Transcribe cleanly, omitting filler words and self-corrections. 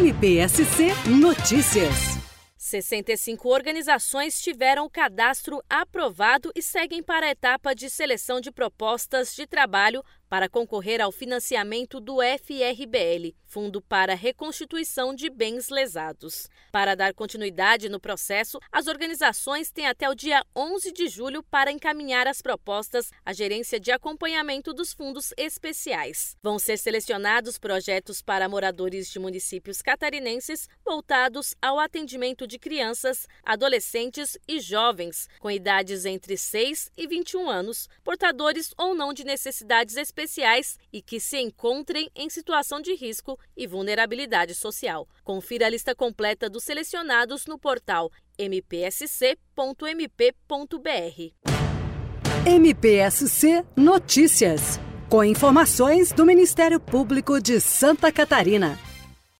MPSC Notícias. 65 organizações tiveram o cadastro aprovado e seguem para a etapa de seleção de propostas de trabalho para concorrer ao financiamento do FRBL, Fundo para Reconstituição de Bens Lesados. Para dar continuidade no processo, as organizações têm até o dia 11 de julho para encaminhar as propostas à Gerência de Acompanhamento dos Fundos Especiais. Vão ser selecionados projetos para moradores de municípios catarinenses voltados ao atendimento de crianças, adolescentes e jovens com idades entre 6 e 21 anos, portadores ou não de necessidades especiais e que se encontrem em situação de risco e vulnerabilidade social. Confira a lista completa dos selecionados no portal mpsc.mp.br. MPSC Notícias, com informações do Ministério Público de Santa Catarina.